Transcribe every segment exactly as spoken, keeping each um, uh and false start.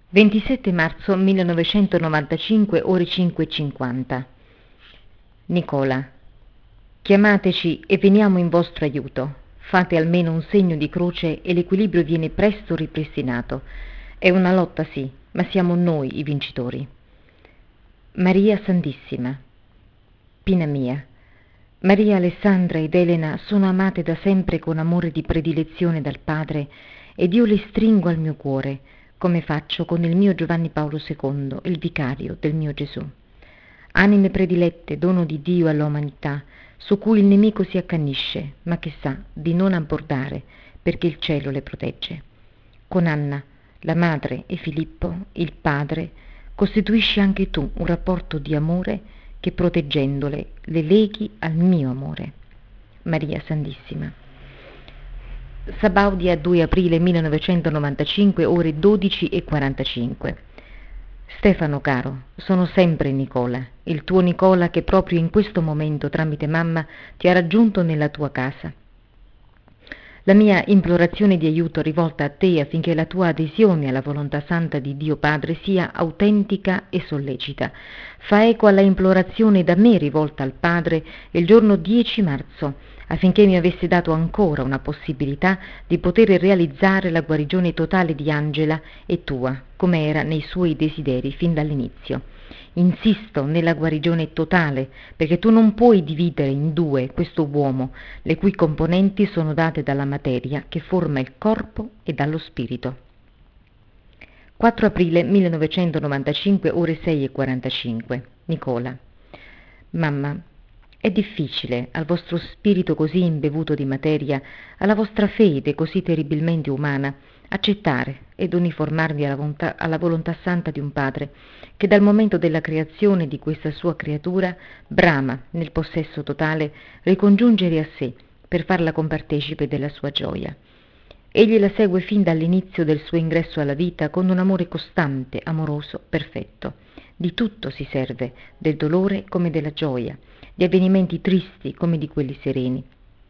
ventisette marzo millenovecentonovantacinque, ore cinque e cinquanta. Nicola, chiamateci e veniamo in vostro aiuto. Fate almeno un segno di croce e l'equilibrio viene presto ripristinato. È una lotta, sì, ma siamo noi i vincitori. Maria Santissima. Pina mia. Maria Alessandra ed Elena sono amate da sempre con amore di predilezione dal Padre ed io le stringo al mio cuore, come faccio con il mio Giovanni Paolo secondo, il vicario del mio Gesù. Anime predilette, dono di Dio all'umanità, su cui il nemico si accanisce, ma che sa di non abbordare, perché il cielo le protegge. Con Anna, la madre, e Filippo, il padre, costituisci anche tu un rapporto di amore che, proteggendole, le leghi al mio amore. Maria Santissima. Sabaudia, due aprile millenovecentonovantacinque, ore dodici e quarantacinque. Stefano caro, sono sempre Nicola, il tuo Nicola che proprio in questo momento tramite mamma ti ha raggiunto nella tua casa. La mia implorazione di aiuto rivolta a te affinché la tua adesione alla volontà santa di Dio Padre sia autentica e sollecita. Fa eco alla implorazione da me rivolta al Padre il giorno dieci marzo, affinché mi avesse dato ancora una possibilità di poter realizzare la guarigione totale di Angela e tua, come era nei suoi desideri fin dall'inizio. Insisto nella guarigione totale, perché tu non puoi dividere in due questo uomo, le cui componenti sono date dalla materia che forma il corpo e dallo spirito. quattro aprile millenovecentonovantacinque, ore sei e quarantacinque. Nicola. Mamma, è difficile al vostro spirito così imbevuto di materia, alla vostra fede così terribilmente umana, accettare ed uniformarvi alla volontà, alla volontà santa di un Padre che dal momento della creazione di questa sua creatura brama nel possesso totale ricongiungere a sé per farla compartecipe della sua gioia. Egli la segue fin dall'inizio del suo ingresso alla vita con un amore costante, amoroso, perfetto. Di tutto si serve, del dolore come della gioia, di avvenimenti tristi come di quelli sereni.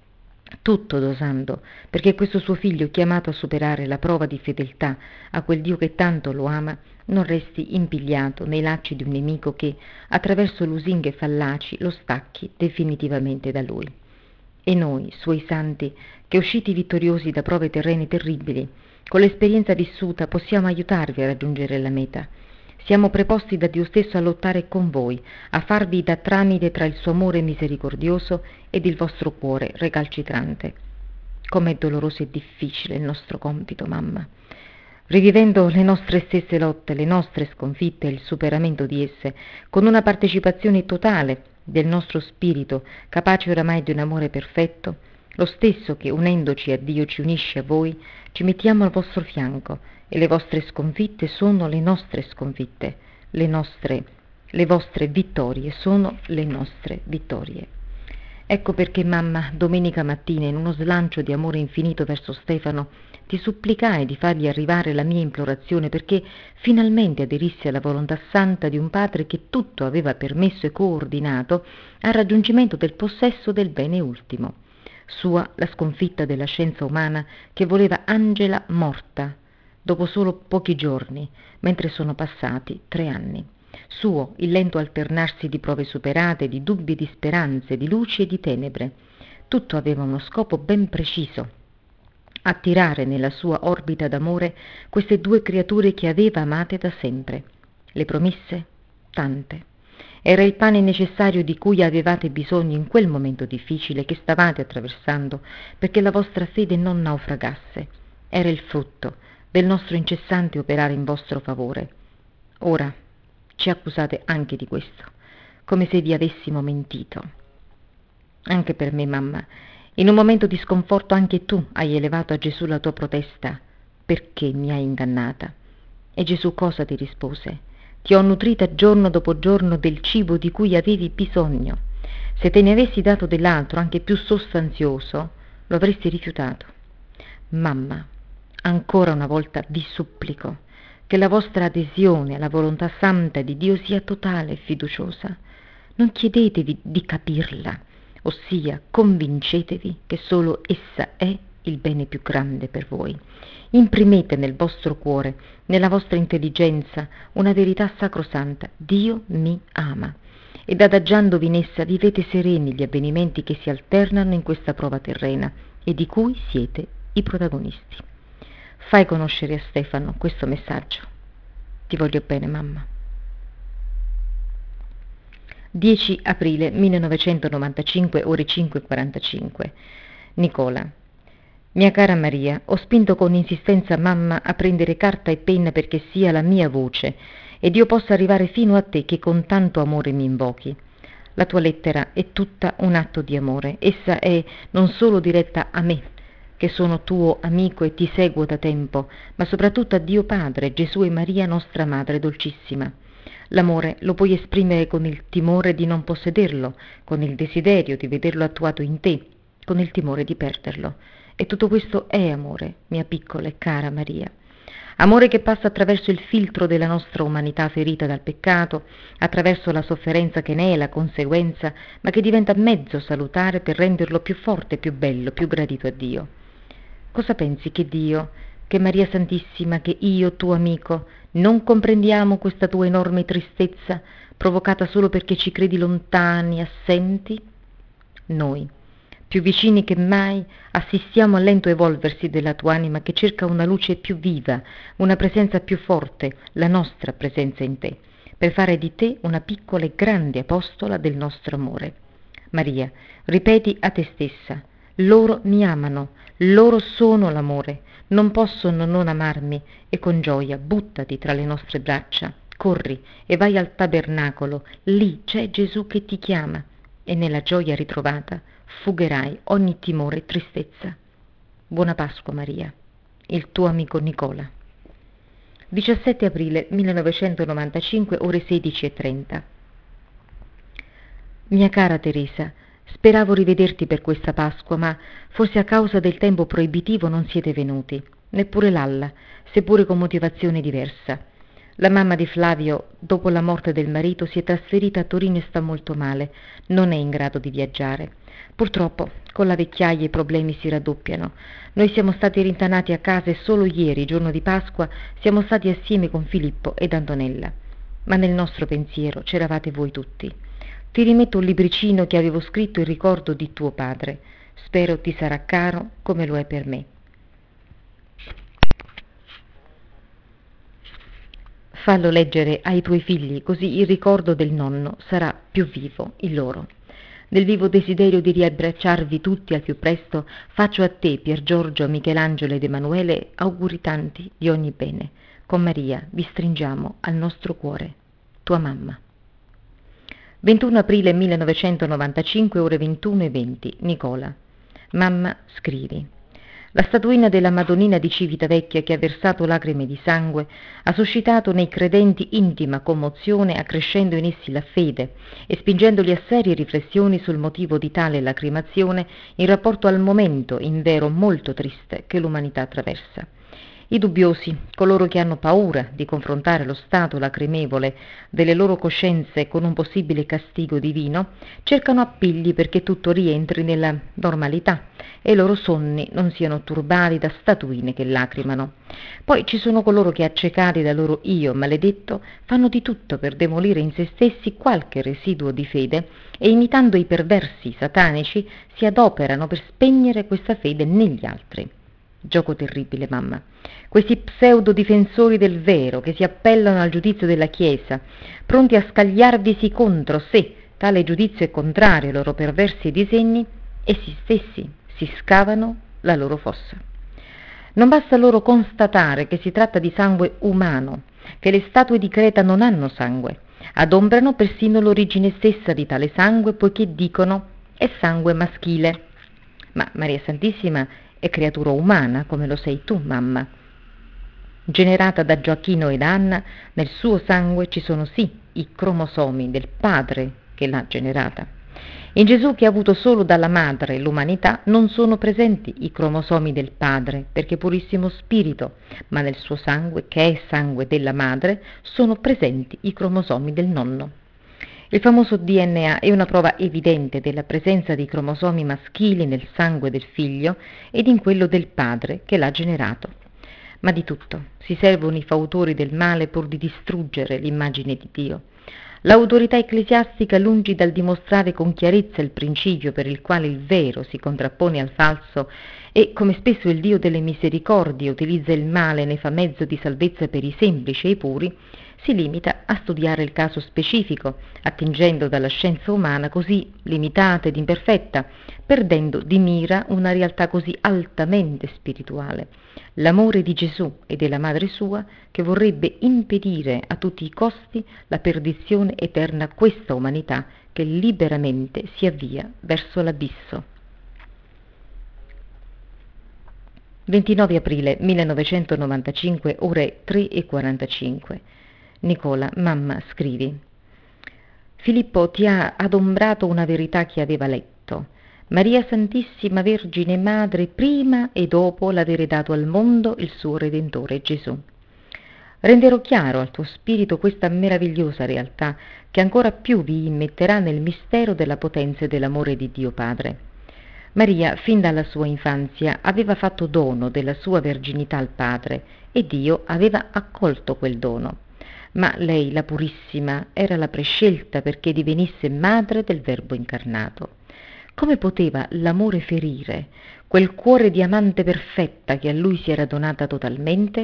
Tutto dosando, perché questo suo figlio, chiamato a superare la prova di fedeltà a quel Dio che tanto lo ama, non resti impigliato nei lacci di un nemico che, attraverso lusinghe fallaci, lo stacchi definitivamente da lui. E noi, suoi santi, che usciti vittoriosi da prove terrene terribili, con l'esperienza vissuta possiamo aiutarvi a raggiungere la meta. Siamo preposti da Dio stesso a lottare con voi, a farvi da tramite tra il suo amore misericordioso ed il vostro cuore recalcitrante. Com'è doloroso e difficile il nostro compito, mamma. Rivivendo le nostre stesse lotte, le nostre sconfitte e il superamento di esse, con una partecipazione totale del nostro spirito, capace oramai di un amore perfetto, lo stesso che unendoci a Dio ci unisce a voi, ci mettiamo al vostro fianco e le vostre sconfitte sono le nostre sconfitte, le nostre, le vostre vittorie sono le nostre vittorie. Ecco perché, mamma, domenica mattina, in uno slancio di amore infinito verso Stefano, ti supplicai di fargli arrivare la mia implorazione perché finalmente aderissi alla volontà santa di un Padre che tutto aveva permesso e coordinato al raggiungimento del possesso del bene ultimo. Sua la sconfitta della scienza umana che voleva Angela morta dopo solo pochi giorni, mentre sono passati tre anni. Suo il lento alternarsi di prove superate, di dubbi e di speranze, di luci e di tenebre. Tutto aveva uno scopo ben preciso: attirare nella sua orbita d'amore queste due creature che aveva amate da sempre. Le promesse? Tante. Era il pane necessario di cui avevate bisogno in quel momento difficile che stavate attraversando perché la vostra fede non naufragasse. Era il frutto del nostro incessante operare in vostro favore. Ora ci accusate anche di questo, come se vi avessimo mentito. Anche per me, mamma, in un momento di sconforto anche tu hai elevato a Gesù la tua protesta: perché mi hai ingannata? E Gesù cosa ti rispose? Ti ho nutrita giorno dopo giorno del cibo di cui avevi bisogno. Se te ne avessi dato dell'altro, anche più sostanzioso, lo avresti rifiutato. Mamma, ancora una volta vi supplico che la vostra adesione alla volontà santa di Dio sia totale e fiduciosa. Non chiedetevi di capirla, ossia convincetevi che solo essa è il bene più grande per voi. Imprimete nel vostro cuore, nella vostra intelligenza, una verità sacrosanta: Dio mi ama. Ed adagiandovi in essa vivete sereni gli avvenimenti che si alternano in questa prova terrena e di cui siete i protagonisti. Fai conoscere a Stefano questo messaggio. Ti voglio bene, mamma. dieci aprile millenovecentonovantacinque, ore cinque e quarantacinque. Nicola. Mia cara Maria, ho spinto con insistenza mamma a prendere carta e penna perché sia la mia voce ed io possa arrivare fino a te che con tanto amore mi invochi. La tua lettera è tutta un atto di amore. Essa è non solo diretta a me, che sono tuo amico e ti seguo da tempo, ma soprattutto a Dio Padre, Gesù e Maria nostra Madre dolcissima. L'amore lo puoi esprimere con il timore di non possederlo, con il desiderio di vederlo attuato in te, con il timore di perderlo. E tutto questo è amore, mia piccola e cara Maria. Amore che passa attraverso il filtro della nostra umanità ferita dal peccato, attraverso la sofferenza che ne è la conseguenza, ma che diventa mezzo salutare per renderlo più forte, più bello, più gradito a Dio. Cosa pensi che Dio, che Maria Santissima, che io, tuo amico, non comprendiamo questa tua enorme tristezza, provocata solo perché ci credi lontani, assenti? Noi, più vicini che mai, assistiamo al lento evolversi della tua anima che cerca una luce più viva, una presenza più forte, la nostra presenza in te, per fare di te una piccola e grande apostola del nostro amore. Maria, ripeti a te stessa: loro mi amano, loro sono l'amore, non possono non amarmi, e con gioia buttati tra le nostre braccia, corri e vai al tabernacolo, lì c'è Gesù che ti chiama, e nella gioia ritrovata fugherai ogni timore e tristezza. Buona Pasqua, Maria. Il tuo amico Nicola. diciassette aprile millenovecentonovantacinque, ore sedici e trenta. Mia cara Teresa, speravo rivederti per questa Pasqua, ma forse a causa del tempo proibitivo non siete venuti, neppure Lalla, seppure con motivazione diversa. La mamma di Flavio, dopo la morte del marito, si è trasferita a Torino e sta molto male, non è in grado di viaggiare. Purtroppo, con la vecchiaia i problemi si raddoppiano. Noi siamo stati rintanati a casa e solo ieri, giorno di Pasqua, siamo stati assieme con Filippo ed Antonella. Ma nel nostro pensiero c'eravate voi tutti. Ti rimetto un libricino che avevo scritto in ricordo di tuo padre. Spero ti sarà caro come lo è per me. Fallo leggere ai tuoi figli, così il ricordo del nonno sarà più vivo il loro. Nel vivo desiderio di riabbracciarvi tutti al più presto, faccio a te, Pier Giorgio, Michelangelo ed Emanuele, auguri tanti di ogni bene. Con Maria vi stringiamo al nostro cuore. Tua mamma. ventuno aprile millenovecentonovantacinque, ore ventuno e venti. Nicola. Mamma, scrivi. La statuina della Madonnina di Civitavecchia, che ha versato lacrime di sangue, ha suscitato nei credenti intima commozione, accrescendo in essi la fede e spingendoli a serie riflessioni sul motivo di tale lacrimazione in rapporto al momento, invero molto triste, che l'umanità attraversa. I dubbiosi, coloro che hanno paura di confrontare lo stato lacrimevole delle loro coscienze con un possibile castigo divino, cercano appigli perché tutto rientri nella normalità e i loro sonni non siano turbati da statuine che lacrimano. Poi ci sono coloro che, accecati dal loro io maledetto, fanno di tutto per demolire in se stessi qualche residuo di fede e, imitando i perversi satanici, si adoperano per spegnere questa fede negli altri. Gioco terribile, mamma. Questi pseudo difensori del vero che si appellano al giudizio della Chiesa, pronti a scagliarvisi contro se tale giudizio è contrario ai loro perversi disegni, essi stessi si scavano la loro fossa. Non basta loro constatare che si tratta di sangue umano, che le statue di Creta non hanno sangue, adombrano persino l'origine stessa di tale sangue, poiché dicono è sangue maschile. Ma Maria Santissima è creatura umana, come lo sei tu, mamma. Generata da Gioacchino ed Anna, nel suo sangue ci sono sì i cromosomi del padre che l'ha generata. In Gesù, che ha avuto solo dalla madre l'umanità, non sono presenti i cromosomi del padre, perché purissimo spirito, ma nel suo sangue, che è sangue della madre, sono presenti i cromosomi del nonno. Il famoso D N A è una prova evidente della presenza di cromosomi maschili nel sangue del figlio ed in quello del padre che l'ha generato. Ma di tutto si servono i fautori del male pur di distruggere l'immagine di Dio. L'autorità ecclesiastica, lungi dal dimostrare con chiarezza il principio per il quale il vero si contrappone al falso e, come spesso il Dio delle misericordie utilizza il male e ne fa mezzo di salvezza per i semplici e i puri, si limita a studiare il caso specifico, attingendo dalla scienza umana così limitata ed imperfetta, perdendo di mira una realtà così altamente spirituale, l'amore di Gesù e della Madre sua, che vorrebbe impedire a tutti i costi la perdizione eterna a questa umanità che liberamente si avvia verso l'abisso. ventinove aprile millenovecentonovantacinque, ore tre e quarantacinque. Nicola, mamma, scrivi. Filippo ti ha adombrato una verità che aveva letto. Maria Santissima Vergine Madre prima e dopo l'avere dato al mondo il suo Redentore Gesù. Renderò chiaro al tuo spirito questa meravigliosa realtà che ancora più vi immetterà nel mistero della potenza e dell'amore di Dio Padre. Maria, fin dalla sua infanzia, aveva fatto dono della sua verginità al Padre e Dio aveva accolto quel dono. Ma lei, la Purissima, era la prescelta perché divenisse madre del Verbo incarnato. Come poteva l'amore ferire quel cuore di amante perfetta che a lui si era donata totalmente?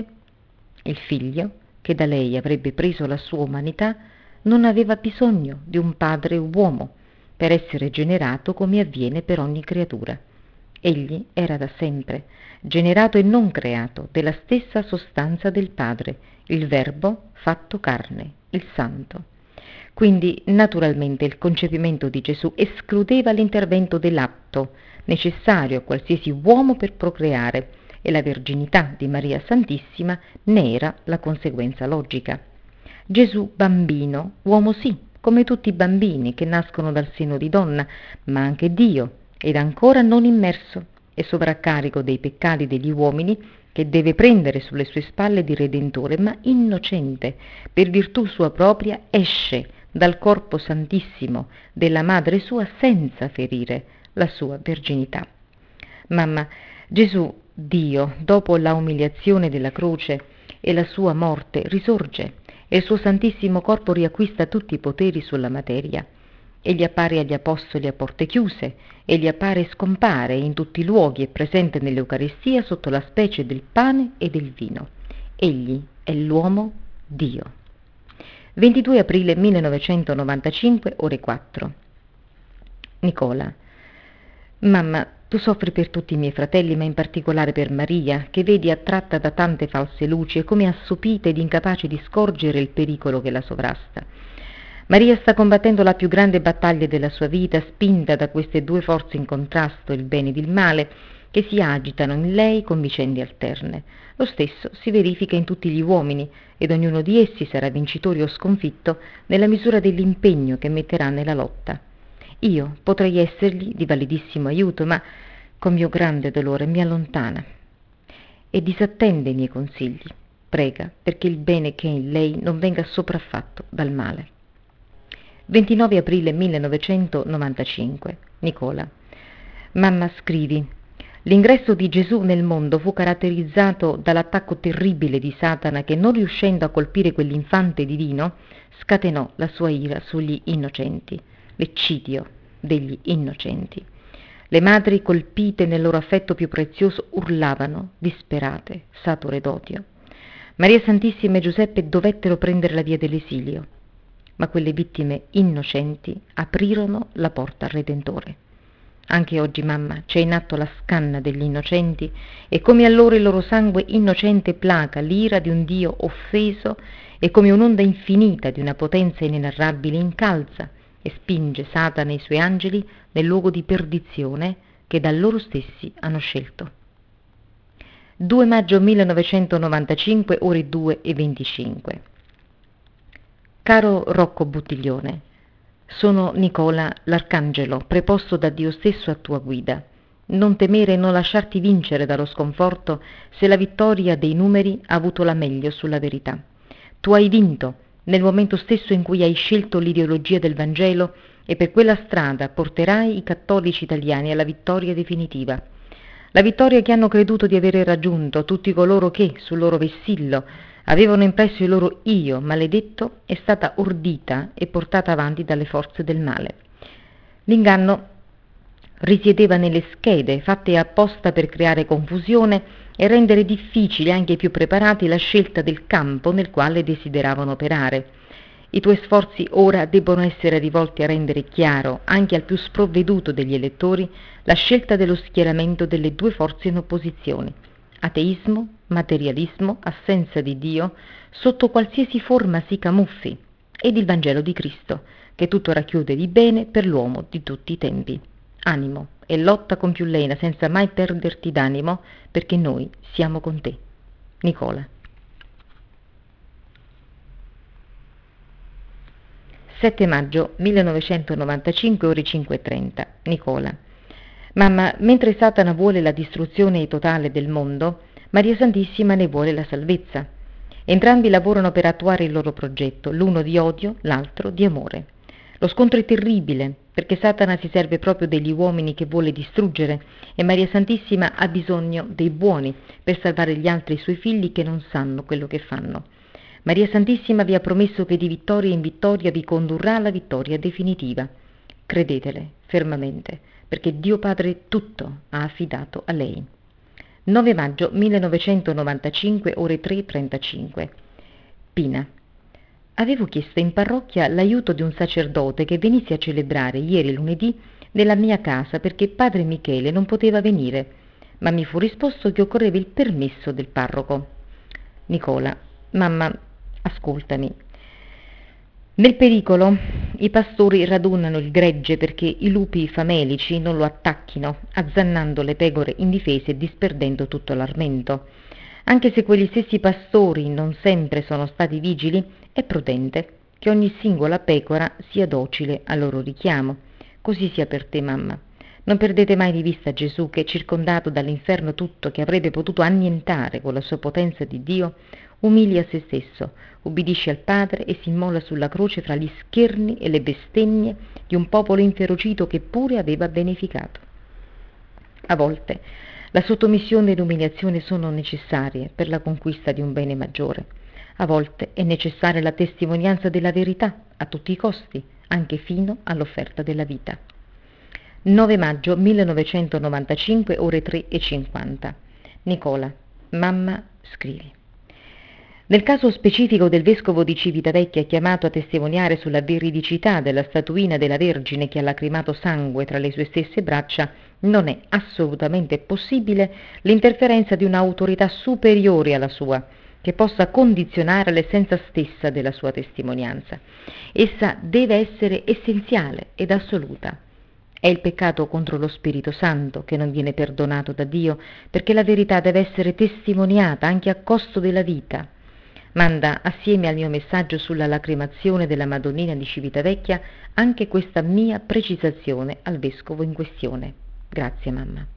Il figlio, che da lei avrebbe preso la sua umanità, non aveva bisogno di un padre uomo per essere generato come avviene per ogni creatura. Egli era da sempre generato e non creato della stessa sostanza del Padre, il Verbo fatto carne, il Santo. Quindi naturalmente il concepimento di Gesù escludeva l'intervento dell'atto necessario a qualsiasi uomo per procreare e la verginità di Maria Santissima ne era la conseguenza logica. Gesù bambino, uomo sì, come tutti i bambini che nascono dal seno di donna, ma anche Dio, ed ancora non immerso e sovraccarico dei peccati degli uomini, che deve prendere sulle sue spalle di Redentore, ma innocente, per virtù sua propria esce dal corpo santissimo della madre sua senza ferire la sua verginità. Mamma, Gesù, Dio, dopo la umiliazione della croce e la sua morte, risorge e il suo santissimo corpo riacquista tutti i poteri sulla materia. Egli appare agli apostoli a porte chiuse, egli appare e scompare in tutti i luoghi e presente nell'Eucaristia sotto la specie del pane e del vino. Egli è l'uomo Dio. ventidue aprile millenovecentonovantacinque, ore quattro. Nicola. Mamma, tu soffri per tutti i miei fratelli, ma in particolare per Maria, che vedi attratta da tante false luci e come assopita ed incapace di scorgere il pericolo che la sovrasta. Maria sta combattendo la più grande battaglia della sua vita, spinta da queste due forze in contrasto, il bene ed il male, che si agitano in lei con vicende alterne. Lo stesso si verifica in tutti gli uomini, ed ognuno di essi sarà vincitore o sconfitto nella misura dell'impegno che metterà nella lotta. Io potrei essergli di validissimo aiuto, ma con mio grande dolore mi allontana e disattende i miei consigli. Prega perché il bene che è in lei non venga sopraffatto dal male. ventinove aprile millenovecentonovantacinque. Nicola. Mamma, scrivi. L'ingresso di Gesù nel mondo fu caratterizzato dall'attacco terribile di Satana che, non riuscendo a colpire quell'infante divino, scatenò la sua ira sugli innocenti, l'eccidio degli innocenti. Le madri, colpite nel loro affetto più prezioso, urlavano, disperate, sature d'odio. Maria Santissima e Giuseppe dovettero prendere la via dell'esilio, ma quelle vittime innocenti aprirono la porta al Redentore. Anche oggi, mamma, c'è in atto la scanna degli innocenti e come allora il loro sangue innocente placa l'ira di un Dio offeso e come un'onda infinita di una potenza inenarrabile incalza e spinge Satana e i suoi angeli nel luogo di perdizione che da loro stessi hanno scelto. due maggio millenovecentonovantacinque, ore due e venticinque. Caro Rocco Buttiglione, sono Nicola, l'arcangelo, preposto da Dio stesso a tua guida. Non temere e non lasciarti vincere dallo sconforto se la vittoria dei numeri ha avuto la meglio sulla verità. Tu hai vinto nel momento stesso in cui hai scelto l'ideologia del Vangelo, e per quella strada porterai i cattolici italiani alla vittoria definitiva. La vittoria che hanno creduto di avere raggiunto tutti coloro che, sul loro vessillo, avevano impresso il loro io maledetto, è stata ordita e portata avanti dalle forze del male. L'inganno risiedeva nelle schede fatte apposta per creare confusione e rendere difficile anche ai più preparati la scelta del campo nel quale desideravano operare. I tuoi sforzi ora debbono essere rivolti a rendere chiaro anche al più sprovveduto degli elettori la scelta dello schieramento delle due forze in opposizione: ateismo, materialismo, assenza di Dio, sotto qualsiasi forma si camuffi, ed il Vangelo di Cristo, che tutto racchiude di bene per l'uomo di tutti i tempi. Animo e lotta con più lena senza mai perderti d'animo, perché noi siamo con te. Nicola. sette maggio millenovecentonovantacinque, ore cinque e trenta. Nicola. Mamma, mentre Satana vuole la distruzione totale del mondo, Maria Santissima ne vuole la salvezza. Entrambi lavorano per attuare il loro progetto, l'uno di odio, l'altro di amore. Lo scontro è terribile, perché Satana si serve proprio degli uomini che vuole distruggere, e Maria Santissima ha bisogno dei buoni per salvare gli altri suoi figli che non sanno quello che fanno. Maria Santissima vi ha promesso che di vittoria in vittoria vi condurrà alla vittoria definitiva. Credetele fermamente, perché Dio Padre tutto ha affidato a lei. nove maggio millenovecentonovantacinque, ore tre e trentacinque. Pina. Avevo chiesto in parrocchia l'aiuto di un sacerdote che venisse a celebrare ieri lunedì nella mia casa perché padre Michele non poteva venire, ma mi fu risposto che occorreva il permesso del parroco. Nicola. Mamma, ascoltami. Nel pericolo i pastori radunano il gregge perché i lupi famelici non lo attacchino, azzannando le pecore indifese e disperdendo tutto l'armento. Anche se quegli stessi pastori non sempre sono stati vigili, è prudente che ogni singola pecora sia docile al loro richiamo. Così sia per te, mamma. Non perdete mai di vista Gesù che, circondato dall'inferno tutto che avrebbe potuto annientare con la sua potenza di Dio, umilia se stesso, ubbidisce al Padre e si immola sulla croce fra gli scherni e le bestemmie di un popolo inferocito che pure aveva beneficato. A volte la sottomissione e l'umiliazione sono necessarie per la conquista di un bene maggiore. A volte è necessaria la testimonianza della verità a tutti i costi, anche fino all'offerta della vita. nove maggio millenovecentonovantacinque, ore tre e cinquanta. Nicola. Mamma, scrivi. Nel caso specifico del vescovo di Civitavecchia chiamato a testimoniare sulla veridicità della statuina della Vergine che ha lacrimato sangue tra le sue stesse braccia, non è assolutamente possibile l'interferenza di un'autorità superiore alla sua, che possa condizionare l'essenza stessa della sua testimonianza. Essa deve essere essenziale ed assoluta. È il peccato contro lo Spirito Santo che non viene perdonato da Dio, perché la verità deve essere testimoniata anche a costo della vita. Manda assieme al mio messaggio sulla lacrimazione della Madonnina di Civitavecchia anche questa mia precisazione al vescovo in questione. Grazie, mamma.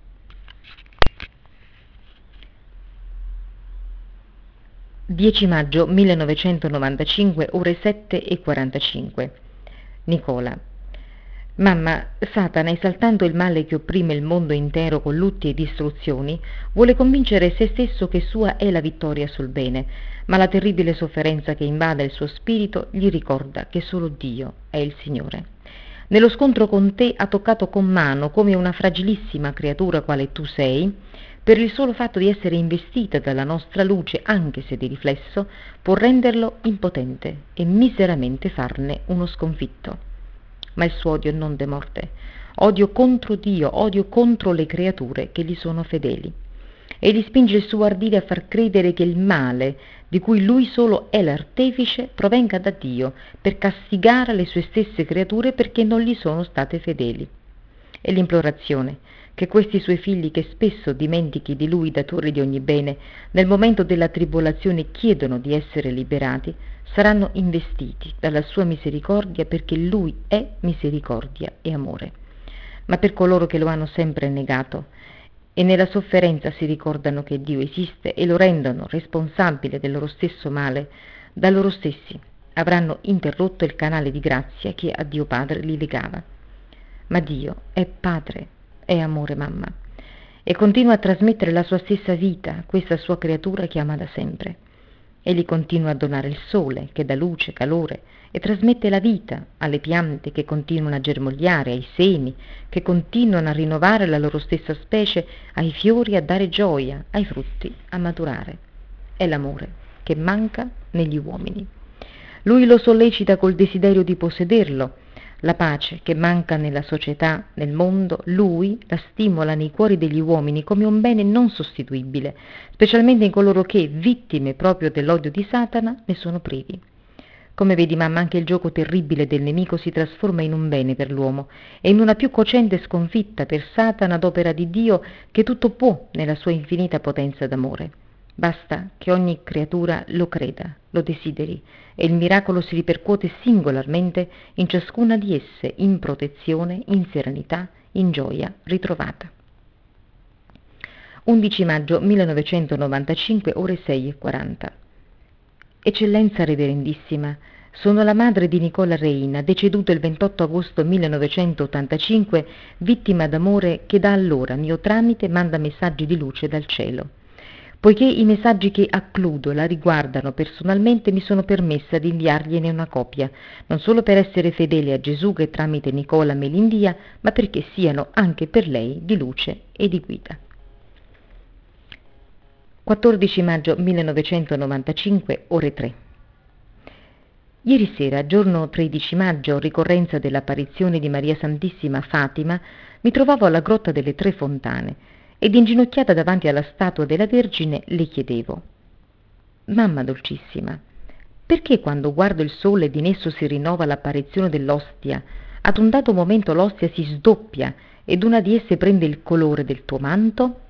dieci maggio millenovecentonovantacinque, ore sette e quarantacinque. Nicola. Mamma, Satana, esaltando il male che opprime il mondo intero con lutti e distruzioni, vuole convincere se stesso che sua è la vittoria sul bene, ma la terribile sofferenza che invade il suo spirito gli ricorda che solo Dio è il Signore. Nello scontro con te ha toccato con mano come una fragilissima creatura quale tu sei, per il solo fatto di essere investita dalla nostra luce, anche se di riflesso, può renderlo impotente e miseramente farne uno sconfitto. Ma il suo odio non demorde, odio contro Dio, odio contro le creature che gli sono fedeli. Egli spinge il suo ardire a far credere che il male, di cui lui solo è l'artefice, provenga da Dio, per castigare le sue stesse creature perché non gli sono state fedeli. E l'implorazione che questi suoi figli, che spesso dimentichi di lui datore di ogni bene, nel momento della tribolazione chiedono di essere liberati, saranno investiti dalla sua misericordia, perché lui è misericordia e amore. Ma per coloro che lo hanno sempre negato e nella sofferenza si ricordano che Dio esiste e lo rendono responsabile del loro stesso male, da loro stessi avranno interrotto il canale di grazia che a Dio Padre li legava. Ma Dio è Padre, è amore, mamma, e continua a trasmettere la sua stessa vita a questa sua creatura che ama da sempre. Egli continua a donare il sole, che dà luce, calore, e trasmette la vita alle piante che continuano a germogliare, ai semi che continuano a rinnovare la loro stessa specie, ai fiori a dare gioia, ai frutti a maturare. È l'amore che manca negli uomini. Lui lo sollecita col desiderio di possederlo. La pace che manca nella società, nel mondo, lui la stimola nei cuori degli uomini come un bene non sostituibile, specialmente in coloro che, vittime proprio dell'odio di Satana, ne sono privi. Come vedi, mamma, anche il gioco terribile del nemico si trasforma in un bene per l'uomo e in una più cocente sconfitta per Satana ad opera di Dio che tutto può nella sua infinita potenza d'amore. Basta che ogni creatura lo creda, lo desideri, e il miracolo si ripercuote singolarmente in ciascuna di esse, in protezione, in serenità, in gioia ritrovata. undici maggio millenovecentonovantacinque, ore sei e quaranta. Eccellenza reverendissima, sono la madre di Nicola Reina, deceduto il ventotto agosto millenovecentottantacinque, vittima d'amore che da allora, mio tramite, manda messaggi di luce dal cielo. Poiché i messaggi che accludo la riguardano personalmente, mi sono permessa di inviargliene una copia, non solo per essere fedele a Gesù che tramite Nicola me li invia, ma perché siano anche per lei di luce e di guida. quattordici maggio millenovecentonovantacinque, ore tre. Ieri sera, giorno tredici maggio, ricorrenza dell'apparizione di Maria Santissima a Fatima, mi trovavo alla Grotta delle Tre Fontane ed inginocchiata davanti alla statua della Vergine le chiedevo: Mamma dolcissima, perché quando guardo il sole ed in esso si rinnova l'apparizione dell'ostia, ad un dato momento l'ostia si sdoppia ed una di esse prende il colore del tuo manto?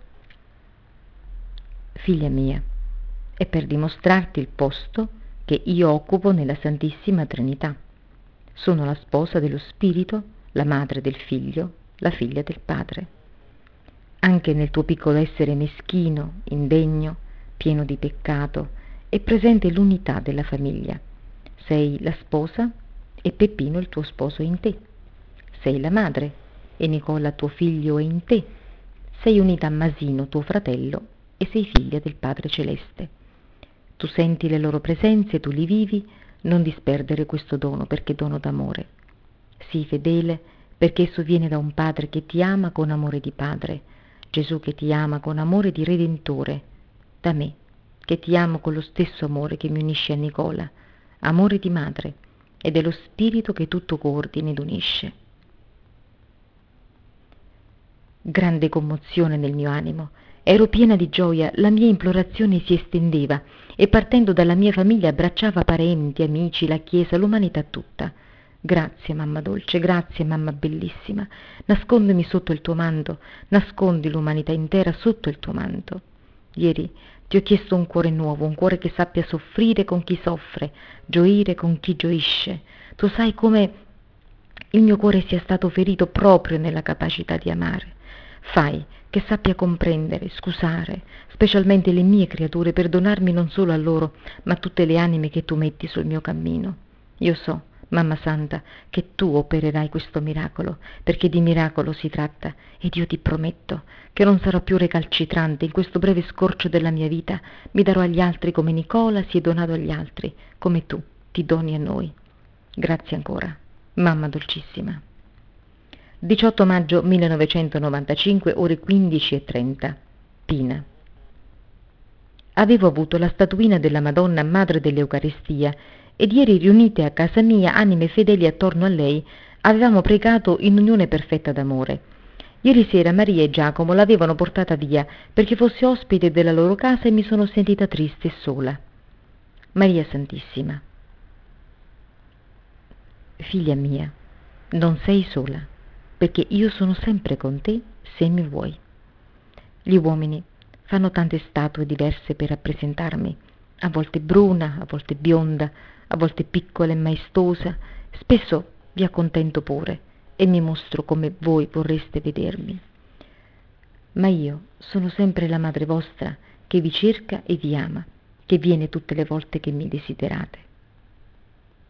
Figlia mia, è per dimostrarti il posto che io occupo nella Santissima Trinità. Sono la sposa dello Spirito, la madre del Figlio, la figlia del Padre. Anche nel tuo piccolo essere meschino, indegno, pieno di peccato, è presente l'unità della famiglia. Sei la sposa e Peppino il tuo sposo è in te. Sei la madre e Nicola tuo figlio è in te. Sei unita a Masino tuo fratello e sei figlia del Padre Celeste. Tu senti le loro presenze, tu li vivi, non disperdere questo dono perché è dono d'amore. Sii fedele perché esso viene da un Padre che ti ama con amore di Padre, Gesù che ti ama con amore di Redentore, da me che ti amo con lo stesso amore che mi unisce a Nicola, amore di madre, ed è lo Spirito che tutto coordina ed unisce. Grande commozione nel mio animo, ero piena di gioia, la mia implorazione si estendeva e partendo dalla mia famiglia abbracciava parenti, amici, la Chiesa, l'umanità tutta. Grazie, mamma dolce, grazie, mamma bellissima. Nascondimi sotto il tuo manto, nascondi l'umanità intera sotto il tuo manto. Ieri ti ho chiesto un cuore nuovo, un cuore che sappia soffrire con chi soffre, gioire con chi gioisce. Tu sai come il mio cuore sia stato ferito proprio nella capacità di amare. Fai che sappia comprendere, scusare, specialmente le mie creature, perdonarmi non solo a loro, ma a tutte le anime che tu metti sul mio cammino. Io so, Mamma Santa, che tu opererai questo miracolo, perché di miracolo si tratta, ed io ti prometto che non sarò più recalcitrante in questo breve scorcio della mia vita, mi darò agli altri come Nicola si è donato agli altri, come tu ti doni a noi. Grazie ancora, mamma dolcissima. diciotto maggio millenovecentonovantacinque, ore quindici e trenta. Pina. Avevo avuto la statuina della Madonna Madre dell'Eucaristia ed ieri riunite a casa mia anime fedeli attorno a lei avevamo pregato in unione perfetta d'amore. Ieri sera Maria e Giacomo l'avevano portata via perché fosse ospite della loro casa e mi sono sentita triste e sola. Maria Santissima, figlia mia, non sei sola, perché io sono sempre con te se mi vuoi. Gli uomini fanno tante statue diverse per rappresentarmi, a volte bruna, a volte bionda, a volte piccola e maestosa. Spesso vi accontento pure e mi mostro come voi vorreste vedermi. Ma io sono sempre la madre vostra che vi cerca e vi ama, che viene tutte le volte che mi desiderate.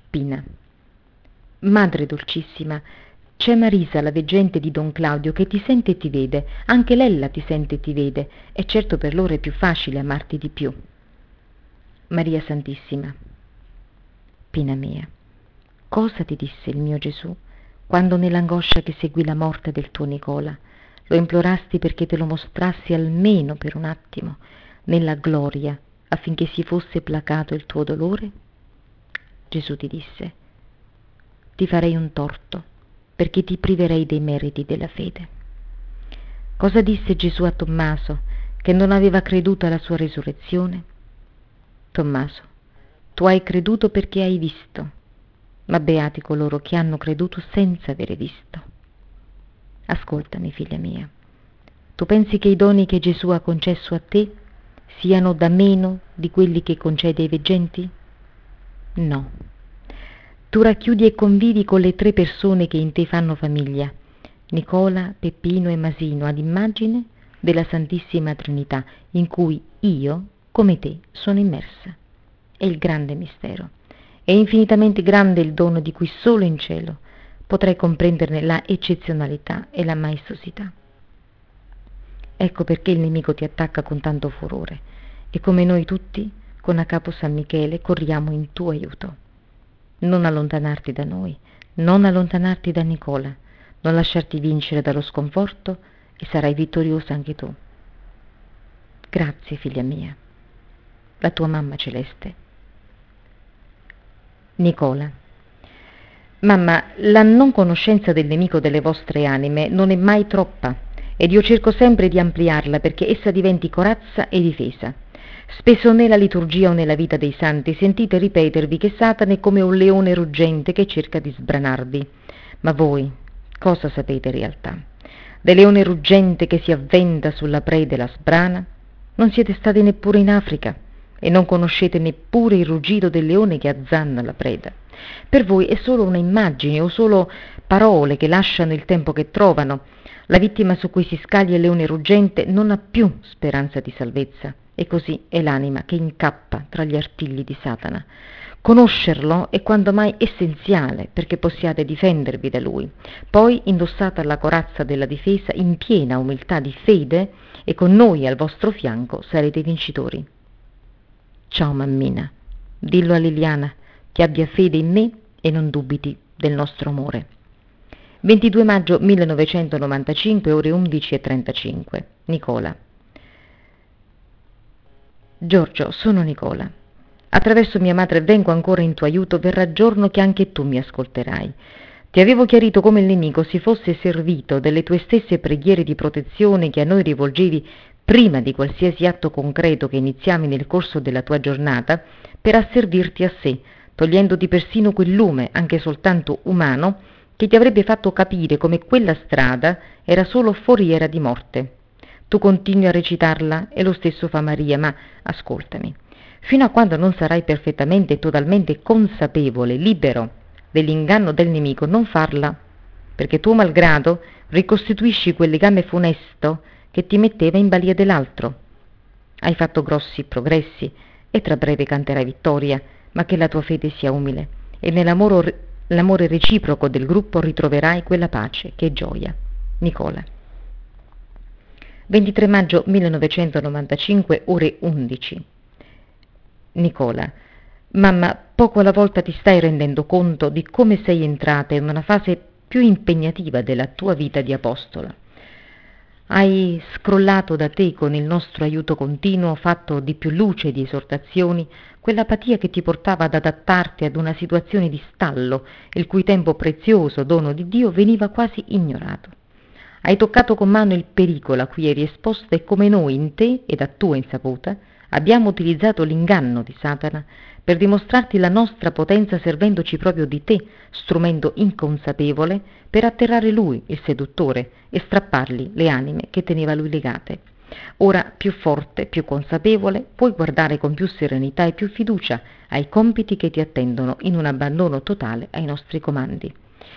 Pina. Madre dolcissima, c'è Marisa, la veggente di don Claudio, che ti sente e ti vede, anche Lella ti sente e ti vede, e certo per loro è più facile amarti di più. Maria Santissima. Pina mia, cosa ti disse il mio Gesù quando nell'angoscia che seguì la morte del tuo Nicola lo implorasti perché te lo mostrassi almeno per un attimo nella gloria affinché si fosse placato il tuo dolore? Gesù ti disse: ti farei un torto perché ti priverei dei meriti della fede. Cosa disse Gesù a Tommaso che non aveva creduto alla sua risurrezione? Tommaso, tu hai creduto perché hai visto, ma beati coloro che hanno creduto senza avere visto. Ascoltami, figlia mia, tu pensi che i doni che Gesù ha concesso a te siano da meno di quelli che concede ai veggenti? No. Tu racchiudi e convivi con le tre persone che in te fanno famiglia, Nicola, Peppino e Masino, ad immagine della Santissima Trinità, in cui io, come te, sono immersa. È il grande mistero. È infinitamente grande il dono di cui solo in cielo potrai comprenderne la eccezionalità e la maestosità. Ecco perché il nemico ti attacca con tanto furore e come noi tutti, con a capo San Michele, corriamo in tuo aiuto. Non allontanarti da noi, non allontanarti da Nicola, non lasciarti vincere dallo sconforto e sarai vittoriosa anche tu. Grazie, figlia mia. La tua mamma celeste. Nicola. Mamma, la non conoscenza del nemico delle vostre anime non è mai troppa ed io cerco sempre di ampliarla perché essa diventi corazza e difesa. Spesso nella liturgia o nella vita dei santi sentite ripetervi che Satana è come un leone ruggente che cerca di sbranarvi. Ma voi cosa sapete in realtà? Del leone ruggente che si avventa sulla preda e la sbrana? Non siete stati neppure in Africa e non conoscete neppure il ruggito del leone che azzanna la preda. Per voi è solo una immagine o solo parole che lasciano il tempo che trovano. La vittima su cui si scaglia il leone ruggente non ha più speranza di salvezza. E così è l'anima che incappa tra gli artigli di Satana. Conoscerlo è quando mai essenziale perché possiate difendervi da lui. Poi, indossata la corazza della difesa, in piena umiltà di fede e con noi al vostro fianco, sarete vincitori. Ciao mammina, dillo a Liliana che abbia fede in me e non dubiti del nostro amore. ventidue maggio millenovecentonovantacinque, ore undici e trentacinque. Nicola. Giorgio, sono Nicola. Attraverso mia madre vengo ancora in tuo aiuto, verrà giorno che anche tu mi ascolterai. Ti avevo chiarito come il nemico si fosse servito delle tue stesse preghiere di protezione che a noi rivolgevi prima di qualsiasi atto concreto che iniziavi nel corso della tua giornata, per asservirti a sé, togliendoti persino quel lume, anche soltanto umano, che ti avrebbe fatto capire come quella strada era solo foriera di morte. Tu continui a recitarla e lo stesso fa Maria, ma ascoltami, fino a quando non sarai perfettamente e totalmente consapevole, libero dell'inganno del nemico, non farla, perché tuo malgrado ricostituisci quel legame funesto che ti metteva in balia dell'altro. Hai fatto grossi progressi e tra breve canterai vittoria, ma che la tua fede sia umile e nell'amore l'amore reciproco del gruppo ritroverai quella pace che è gioia. Nicola. ventitré maggio millenovecentonovantacinque, ore undici. Nicola. Mamma, poco alla volta ti stai rendendo conto di come sei entrata in una fase più impegnativa della tua vita di apostola. Hai scrollato da te, con il nostro aiuto continuo, fatto di più luce e di esortazioni, quell'apatia che ti portava ad adattarti ad una situazione di stallo, il cui tempo prezioso, dono di Dio, veniva quasi ignorato. Hai toccato con mano il pericolo a cui eri esposta e come noi, in te ed a tua insaputa, abbiamo utilizzato l'inganno di Satana per dimostrarti la nostra potenza servendoci proprio di te, strumento inconsapevole, per atterrare lui, il seduttore, e strappargli le anime che teneva lui legate. Ora, più forte, più consapevole, puoi guardare con più serenità e più fiducia ai compiti che ti attendono in un abbandono totale ai nostri comandi.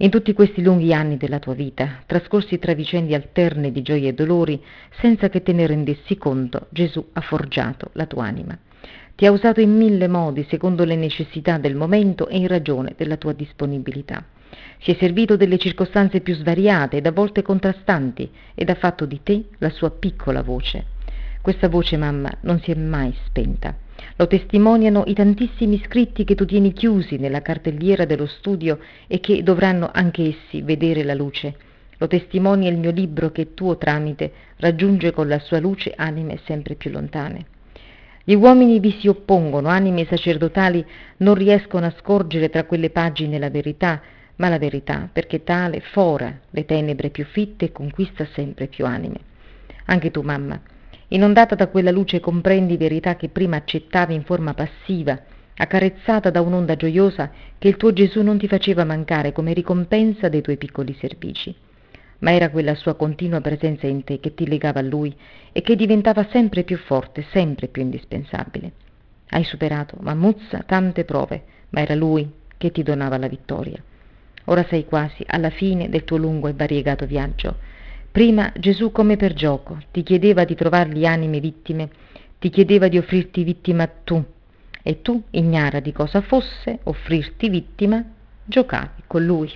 In tutti questi lunghi anni della tua vita, trascorsi tra vicende alterne di gioie e dolori, senza che te ne rendessi conto, Gesù ha forgiato la tua anima. Ti ha usato in mille modi, secondo le necessità del momento e in ragione della tua disponibilità. Si è servito delle circostanze più svariate ed a volte contrastanti ed ha fatto di te la sua piccola voce. Questa voce, mamma, non si è mai spenta. Lo testimoniano i tantissimi scritti che tu tieni chiusi nella cartelliera dello studio e che dovranno anche essi vedere la luce. Lo testimonia il mio libro che tuo tramite raggiunge con la sua luce anime sempre più lontane. Gli uomini vi si oppongono, anime sacerdotali non riescono a scorgere tra quelle pagine la verità, ma la verità, perché tale, fora le tenebre più fitte e conquista sempre più anime. Anche tu, mamma, inondata da quella luce, comprendi verità che prima accettavi in forma passiva, accarezzata da un'onda gioiosa che il tuo Gesù non ti faceva mancare come ricompensa dei tuoi piccoli servigi. Ma era quella sua continua presenza in te che ti legava a Lui e che diventava sempre più forte, sempre più indispensabile. Hai superato, Mammuzza, tante prove, ma era Lui che ti donava la vittoria. Ora sei quasi alla fine del tuo lungo e variegato viaggio. Prima Gesù, come per gioco, ti chiedeva di trovargli anime vittime, ti chiedeva di offrirti vittima tu, e tu, ignara di cosa fosse offrirti vittima, giocavi con Lui.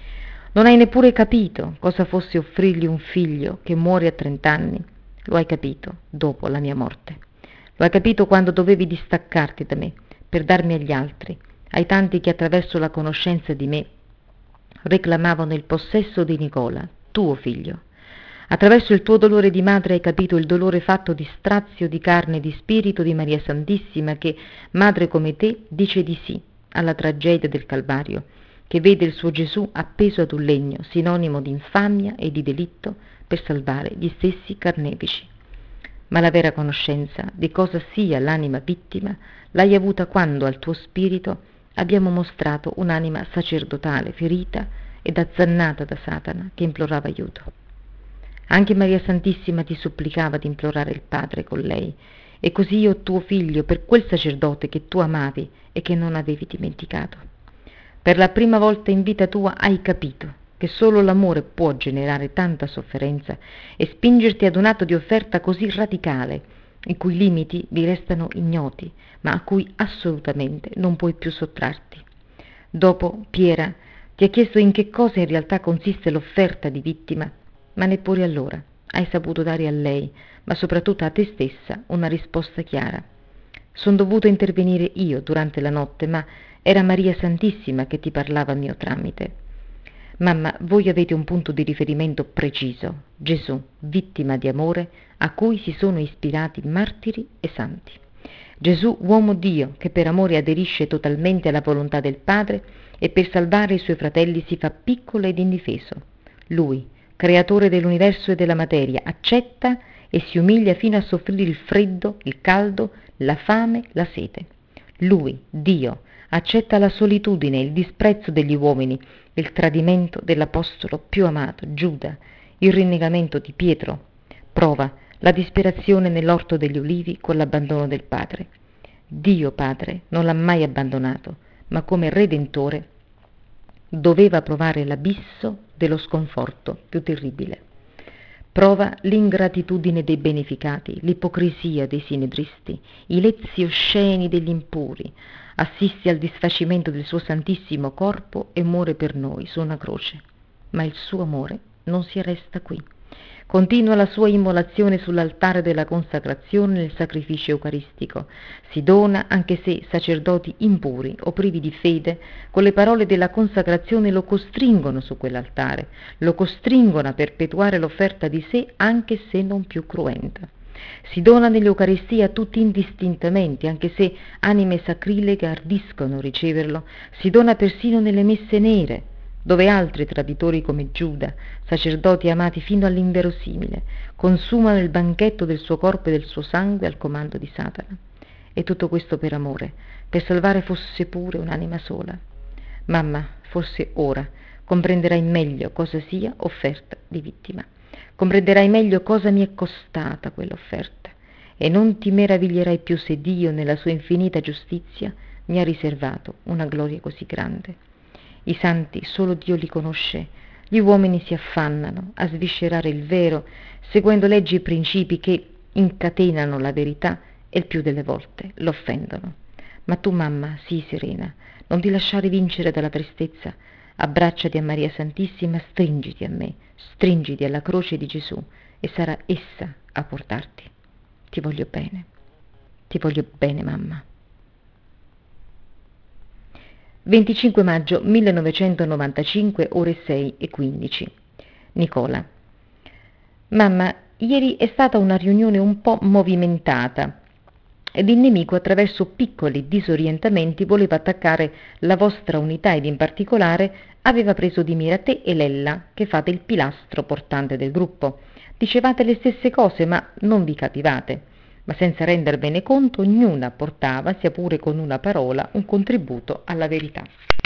Non hai neppure capito cosa fosse offrirgli un figlio che muore a trent'anni. Lo hai capito dopo la mia morte. Lo hai capito quando dovevi distaccarti da me per darmi agli altri, ai tanti che attraverso la conoscenza di me reclamavano il possesso di Nicola, tuo figlio. Attraverso il tuo dolore di madre hai capito il dolore fatto di strazio di carne e di spirito di Maria Santissima che, madre come te, dice di sì alla tragedia del Calvario, che vede il suo Gesù appeso ad un legno, sinonimo di infamia e di delitto, per salvare gli stessi carnefici. Ma la vera conoscenza di cosa sia l'anima vittima l'hai avuta quando al tuo spirito abbiamo mostrato un'anima sacerdotale, ferita ed azzannata da Satana, che implorava aiuto. Anche Maria Santissima ti supplicava di implorare il Padre con lei, e così io, tuo figlio, per quel sacerdote che tu amavi e che non avevi dimenticato. Per la prima volta in vita tua hai capito che solo l'amore può generare tanta sofferenza e spingerti ad un atto di offerta così radicale, i cui limiti vi restano ignoti, ma a cui assolutamente non puoi più sottrarti. Dopo, Piera ti ha chiesto in che cosa in realtà consiste l'offerta di vittima, ma neppure allora hai saputo dare a lei, ma soprattutto a te stessa, una risposta chiara. Son dovuto intervenire io durante la notte, ma era Maria Santissima che ti parlava a mio tramite. Mamma, voi avete un punto di riferimento preciso, Gesù, vittima di amore, a cui si sono ispirati martiri e santi. Gesù, uomo Dio, che per amore aderisce totalmente alla volontà del Padre e per salvare i suoi fratelli si fa piccolo ed indifeso. Lui, creatore dell'universo e della materia, accetta e si umilia fino a soffrire il freddo, il caldo, la fame, la sete. Lui, Dio, accetta la solitudine, il disprezzo degli uomini, il tradimento dell'apostolo più amato, Giuda, il rinnegamento di Pietro. Prova la disperazione nell'orto degli ulivi con l'abbandono del Padre. Dio Padre non l'ha mai abbandonato, ma come Redentore doveva provare l'abisso dello sconforto più terribile. Prova l'ingratitudine dei beneficati, l'ipocrisia dei sinedristi, i lezzi osceni degli impuri, assisti al disfacimento del suo santissimo corpo e muore per noi su una croce. Ma il suo amore non si arresta qui. Continua la sua immolazione sull'altare della consacrazione nel sacrificio eucaristico. Si dona anche se sacerdoti impuri o privi di fede, con le parole della consacrazione lo costringono su quell'altare, lo costringono a perpetuare l'offerta di sé anche se non più cruenta. Si dona nell'Eucaristia tutti indistintamente, anche se anime sacrileghe ardiscono riceverlo, si dona persino nelle messe nere, dove altri traditori come Giuda, sacerdoti amati fino all'inverosimile, consumano il banchetto del suo corpo e del suo sangue al comando di Satana. E tutto questo per amore, per salvare fosse pure un'anima sola. Mamma, forse ora comprenderai meglio cosa sia offerta di vittima. Comprenderai meglio cosa mi è costata quell'offerta e non ti meraviglierai più se Dio, nella sua infinita giustizia, mi ha riservato una gloria così grande. I santi solo Dio li conosce. Gli uomini si affannano a sviscerare il vero, seguendo leggi e principi che incatenano la verità e il più delle volte l'offendono. Ma tu, mamma, sii serena, non ti lasciare vincere dalla tristezza. Abbracciati a Maria Santissima, stringiti a me, stringiti alla croce di Gesù e sarà essa a portarti. Ti voglio bene, ti voglio bene, mamma. venticinque maggio millenovecentonovantacinque, ore sei e quindici. Nicola. Mamma, ieri è stata una riunione un po' movimentata ed il nemico attraverso piccoli disorientamenti voleva attaccare la vostra unità ed in particolare aveva preso di mira te e Lella, che fate il pilastro portante del gruppo. Dicevate le stesse cose ma non vi capivate, ma senza rendervene conto ognuna portava, sia pure con una parola, un contributo alla verità.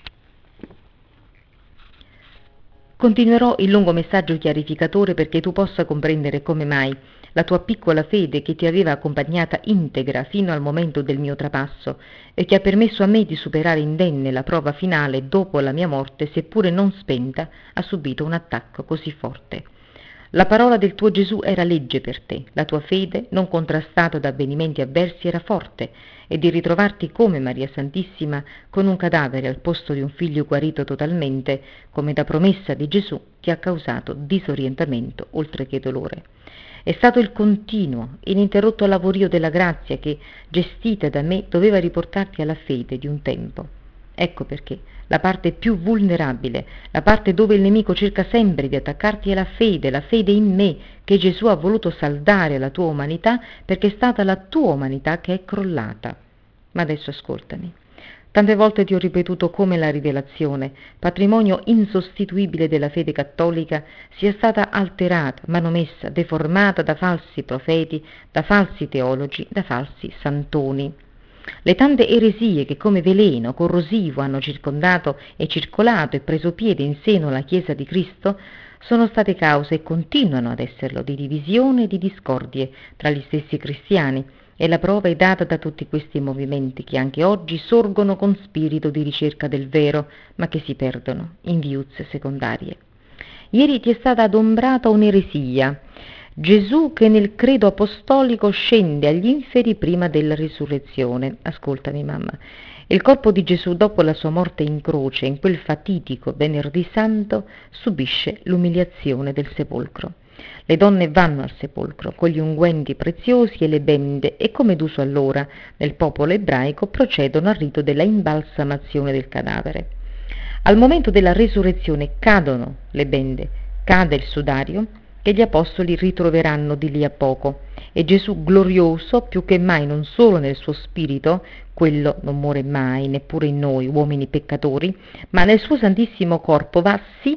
Continuerò il lungo messaggio chiarificatore perché tu possa comprendere come mai la tua piccola fede che ti aveva accompagnata integra fino al momento del mio trapasso e che ha permesso a me di superare indenne la prova finale dopo la mia morte, seppure non spenta, ha subito un attacco così forte. La parola del tuo Gesù era legge per te, la tua fede, non contrastata da avvenimenti avversi, era forte, e di ritrovarti come Maria Santissima con un cadavere al posto di un figlio guarito totalmente, come da promessa di Gesù, ti ha causato disorientamento oltre che dolore. È stato il continuo, ininterrotto lavorio della grazia che, gestita da me, doveva riportarti alla fede di un tempo. Ecco perché la parte più vulnerabile, la parte dove il nemico cerca sempre di attaccarti è la fede, la fede in me, che Gesù ha voluto saldare alla tua umanità perché è stata la tua umanità che è crollata. Ma adesso ascoltami. Tante volte ti ho ripetuto come la rivelazione, patrimonio insostituibile della fede cattolica, sia stata alterata, manomessa, deformata da falsi profeti, da falsi teologi, da falsi santoni. Le tante eresie che come veleno corrosivo hanno circondato e circolato e preso piede in seno alla Chiesa di Cristo sono state cause e continuano ad esserlo di divisione e di discordie tra gli stessi cristiani, e la prova è data da tutti questi movimenti che anche oggi sorgono con spirito di ricerca del vero, ma che si perdono in viuzze secondarie. Ieri ti è stata adombrata un'eresia. Gesù che nel credo apostolico scende agli inferi prima della risurrezione. Ascoltami, mamma. Il corpo di Gesù dopo la sua morte in croce, in quel fatidico venerdì santo, subisce l'umiliazione del sepolcro. Le donne vanno al sepolcro con gli unguenti preziosi e le bende e, come d'uso allora nel popolo ebraico, procedono al rito della imbalsamazione del cadavere. Al momento della resurrezione cadono le bende, cade il sudario che gli apostoli ritroveranno di lì a poco, e Gesù glorioso più che mai non solo nel suo spirito, quello non muore mai neppure in noi uomini peccatori, ma nel suo santissimo corpo va sì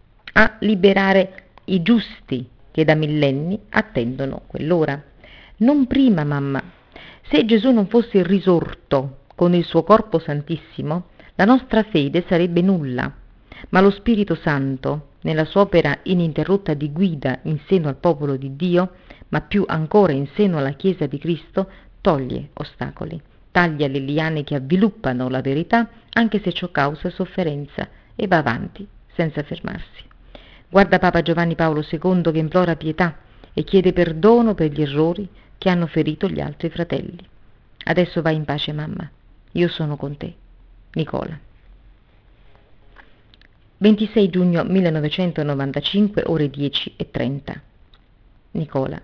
a liberare i giusti che da millenni attendono quell'ora. Non prima, mamma. Se Gesù non fosse risorto con il suo corpo santissimo, la nostra fede sarebbe nulla, ma lo Spirito Santo, nella sua opera ininterrotta di guida in seno al popolo di Dio, ma più ancora in seno alla Chiesa di Cristo, toglie ostacoli, taglia le liane che avviluppano la verità, anche se ciò causa sofferenza, e va avanti senza fermarsi. Guarda Papa Giovanni Paolo secondo che implora pietà e chiede perdono per gli errori che hanno ferito gli altri fratelli. Adesso vai in pace, mamma. Io sono con te. Nicola. ventisei giugno millenovecentonovantacinque, ore dieci e trenta. Nicola.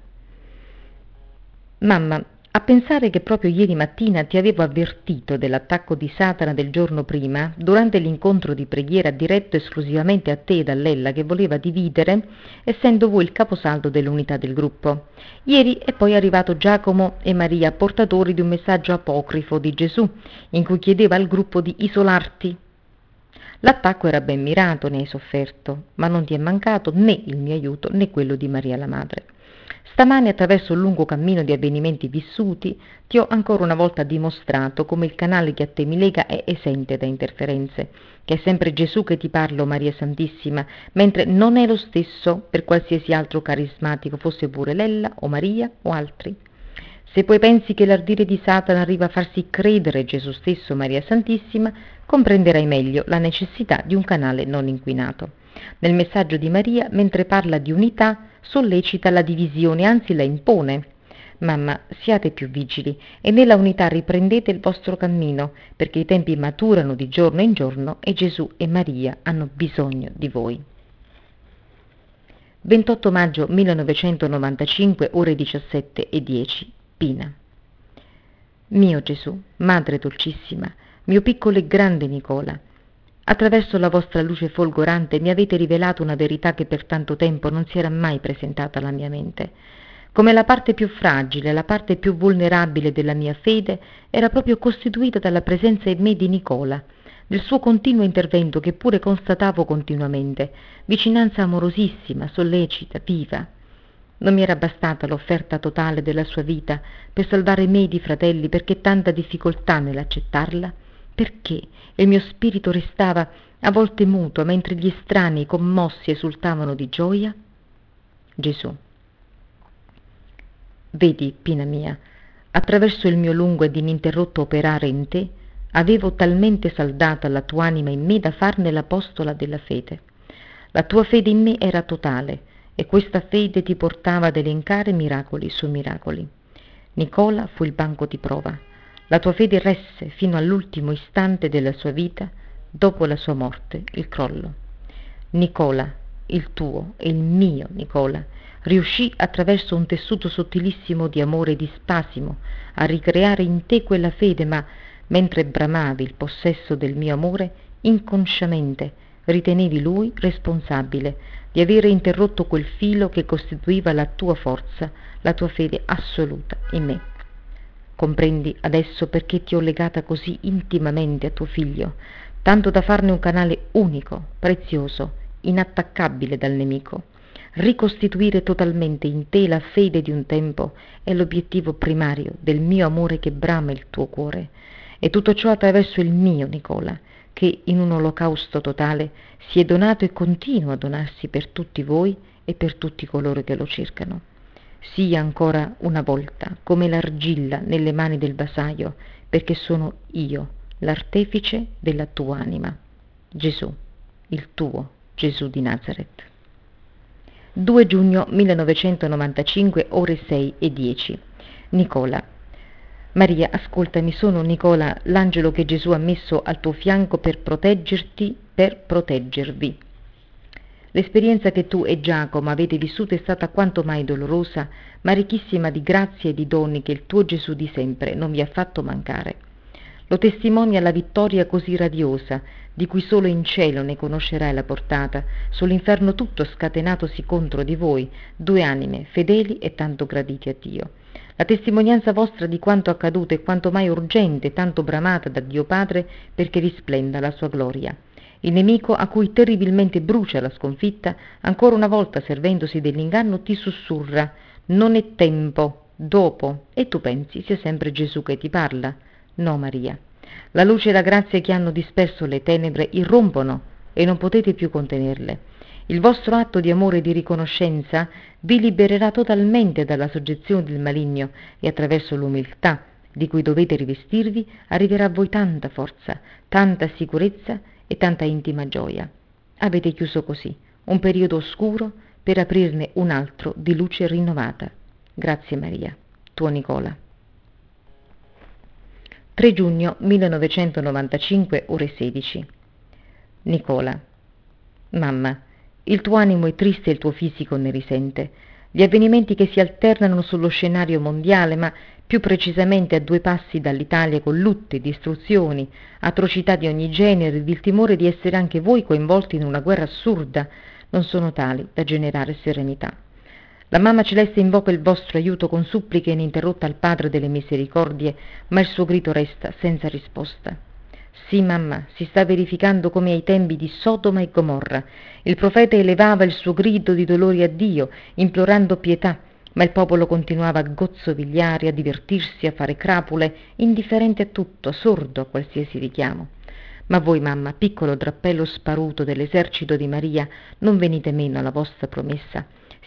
Mamma, a pensare che proprio ieri mattina ti avevo avvertito dell'attacco di Satana del giorno prima, durante l'incontro di preghiera diretto esclusivamente a te e a Lella, che voleva dividere, essendo voi il caposaldo dell'unità del gruppo. Ieri è poi arrivato Giacomo e Maria, portatori di un messaggio apocrifo di Gesù, in cui chiedeva al gruppo di isolarti. L'attacco era ben mirato, ne hai sofferto, ma non ti è mancato né il mio aiuto né quello di Maria la Madre. Stamane, attraverso un lungo cammino di avvenimenti vissuti, ti ho ancora una volta dimostrato come il canale che a te mi lega è esente da interferenze, che è sempre Gesù che ti parla, o Maria Santissima, mentre non è lo stesso per qualsiasi altro carismatico, fosse pure Lella o Maria o altri. Se poi pensi che l'ardire di Satana arriva a farsi credere Gesù stesso Maria Santissima, comprenderai meglio la necessità di un canale non inquinato. Nel messaggio di Maria, mentre parla di unità, sollecita la divisione, anzi la impone. Mamma, siate più vigili e nella unità riprendete il vostro cammino, perché i tempi maturano di giorno in giorno e Gesù e Maria hanno bisogno di voi. ventotto maggio millenovecentonovantacinque, ore diciassette e dieci, Pina. Mio Gesù, Madre dolcissima, mio piccolo e grande Nicola, attraverso la vostra luce folgorante mi avete rivelato una verità che per tanto tempo non si era mai presentata alla mia mente. Come la parte più fragile, la parte più vulnerabile della mia fede era proprio costituita dalla presenza in me di Nicola, del suo continuo intervento che pure constatavo continuamente, vicinanza amorosissima, sollecita, viva. Non mi era bastata l'offerta totale della sua vita per salvare me ed i fratelli, perché tanta difficoltà nell'accettarla? Perché il mio spirito restava a volte muto mentre gli estranei commossi esultavano di gioia? Gesù. Vedi, Pina mia, attraverso il mio lungo ed ininterrotto operare in te, avevo talmente saldata la tua anima in me da farne l'apostola della fede. La tua fede in me era totale, e questa fede ti portava ad elencare miracoli su miracoli. Nicola fu il banco di prova. La tua fede resse fino all'ultimo istante della sua vita, dopo la sua morte, il crollo. Nicola, il tuo e il mio Nicola, riuscì attraverso un tessuto sottilissimo di amore e di spasimo a ricreare in te quella fede, ma mentre bramavi il possesso del mio amore, inconsciamente ritenevi lui responsabile di avere interrotto quel filo che costituiva la tua forza, la tua fede assoluta in me. Comprendi adesso perché ti ho legata così intimamente a tuo figlio, tanto da farne un canale unico, prezioso, inattaccabile dal nemico. Ricostituire totalmente in te la fede di un tempo è l'obiettivo primario del mio amore che brama il tuo cuore, e tutto ciò attraverso il mio Nicola, che in un olocausto totale si è donato e continua a donarsi per tutti voi e per tutti coloro che lo cercano. Sia ancora una volta come l'argilla nelle mani del vasaio, perché sono io, l'artefice della tua anima. Gesù, il tuo Gesù di Nazareth. due giugno millenovecentonovantacinque, ore sei e dieci. Nicola. Maria, ascoltami, sono Nicola, l'angelo che Gesù ha messo al tuo fianco per proteggerti, per proteggervi. L'esperienza che tu e Giacomo avete vissuto è stata quanto mai dolorosa, ma ricchissima di grazie e di doni che il tuo Gesù di sempre non vi ha fatto mancare. Lo testimonia la vittoria così radiosa, di cui solo in cielo ne conoscerai la portata, sull'inferno tutto scatenatosi contro di voi, due anime fedeli e tanto graditi a Dio. La testimonianza vostra di quanto accaduto è quanto mai urgente e tanto bramata da Dio Padre perché risplenda la sua gloria. Il nemico, a cui terribilmente brucia la sconfitta, ancora una volta servendosi dell'inganno ti sussurra: non è tempo, dopo, e tu pensi sia sempre Gesù che ti parla. No, Maria. La luce e la grazia che hanno disperso le tenebre irrompono e non potete più contenerle. Il vostro atto di amore e di riconoscenza vi libererà totalmente dalla soggezione del maligno e attraverso l'umiltà di cui dovete rivestirvi arriverà a voi tanta forza, tanta sicurezza e tanta intima gioia. Avete chiuso così un periodo oscuro per aprirne un altro di luce rinnovata. Grazie Maria, tuo Nicola. tre giugno millenovecentonovantacinque, ore sedici. Nicola. Mamma, il tuo animo è triste e il tuo fisico ne risente. Gli avvenimenti che si alternano sullo scenario mondiale, ma più precisamente a due passi dall'Italia, con lutte, distruzioni, atrocità di ogni genere ed il timore di essere anche voi coinvolti in una guerra assurda, non sono tali da generare serenità. La Mamma Celeste invoca il vostro aiuto con suppliche ininterrotte al Padre delle Misericordie, ma il suo grido resta senza risposta. Sì, mamma, si sta verificando come ai tempi di Sodoma e Gomorra. Il profeta elevava il suo grido di dolore a Dio, implorando pietà, ma il popolo continuava a gozzovigliare, a divertirsi, a fare crapule, indifferente a tutto, sordo a qualsiasi richiamo. Ma voi, mamma, piccolo drappello sparuto dell'esercito di Maria, non venite meno alla vostra promessa.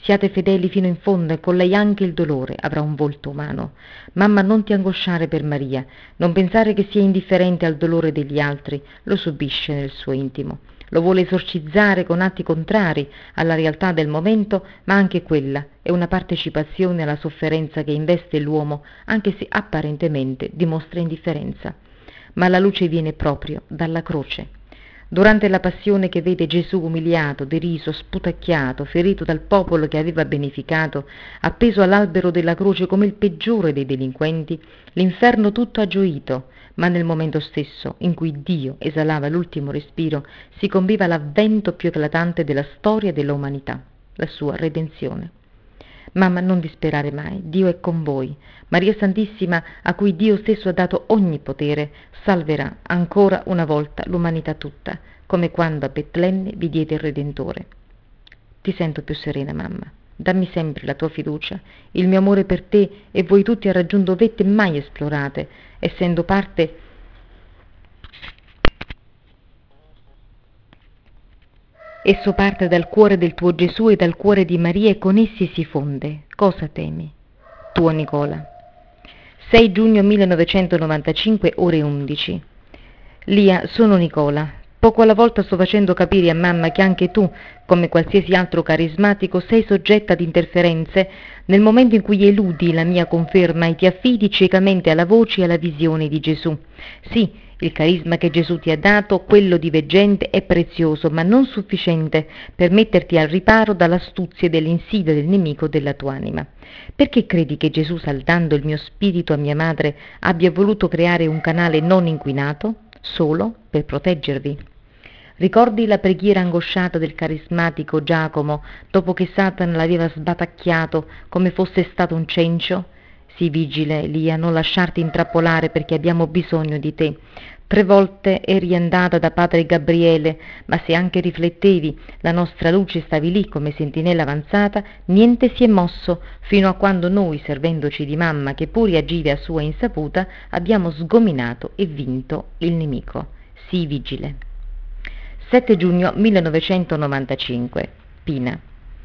Siate fedeli fino in fondo e con lei anche il dolore avrà un volto umano. Mamma, non ti angosciare per Maria, non pensare che sia indifferente al dolore degli altri, lo subisce nel suo intimo. Lo vuole esorcizzare con atti contrari alla realtà del momento, ma anche quella è una partecipazione alla sofferenza che investe l'uomo, anche se apparentemente dimostra indifferenza. Ma la luce viene proprio dalla croce. Durante la passione che vede Gesù umiliato, deriso, sputacchiato, ferito dal popolo che aveva beneficato, appeso all'albero della croce come il peggiore dei delinquenti, l'inferno tutto ha gioito, ma nel momento stesso in cui Dio esalava l'ultimo respiro si compiva l'avvento più eclatante della storia dell'umanità, la sua redenzione. Mamma, non disperare mai, Dio è con voi. Maria Santissima, a cui Dio stesso ha dato ogni potere, salverà ancora una volta l'umanità tutta, come quando a Betlemme vi diede il Redentore. Ti sento più serena, mamma. Dammi sempre la tua fiducia. Il mio amore per te e voi tutti ha raggiunto vette mai esplorate, essendo parte Esso parte dal cuore del tuo Gesù e dal cuore di Maria e con essi si fonde. Cosa temi? Tuo Nicola. sei giugno millenovecentonovantacinque, ore undici. Lia, sono Nicola. Poco alla volta sto facendo capire a mamma che anche tu, come qualsiasi altro carismatico, sei soggetta ad interferenze nel momento in cui eludi la mia conferma e ti affidi ciecamente alla voce e alla visione di Gesù. Sì, il carisma che Gesù ti ha dato, quello di veggente, è prezioso, ma non sufficiente per metterti al riparo dall'astuzia e dall'insidia del nemico della tua anima. Perché credi che Gesù, saldando il mio spirito a mia madre, abbia voluto creare un canale non inquinato? Solo per proteggervi. Ricordi la preghiera angosciata del carismatico Giacomo dopo che Satana l'aveva sbatacchiato come fosse stato un cencio? Sii vigile, Lia, non lasciarti intrappolare perché abbiamo bisogno di te. Tre volte eri andata da padre Gabriele, ma se anche riflettevi la nostra luce stavi lì come sentinella avanzata, niente si è mosso, fino a quando noi, servendoci di mamma che pure agiva a sua insaputa, abbiamo sgominato e vinto il nemico. Sii vigile. sette giugno millenovecentonovantacinque. Pina.